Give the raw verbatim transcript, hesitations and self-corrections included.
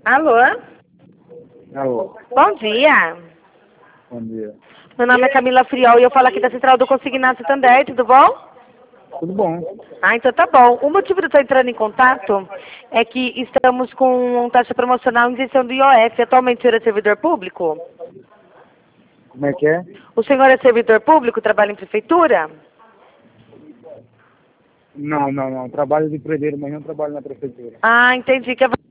Alô? Alô, Bom dia. bom dia. Meu nome é Camila Friol e eu falo aqui da Central do Consignado Santander, tudo bom? Tudo bom? Ah, então tá bom. O motivo de eu estar entrando em contato é que estamos com taxa promocional em isenção do I O F. Atualmente o senhor é servidor público? Como é que é? O senhor é servidor público, trabalha em prefeitura? Não, não, não. Trabalho de empreiteiro, mas não trabalho na prefeitura. Ah, entendi. Que é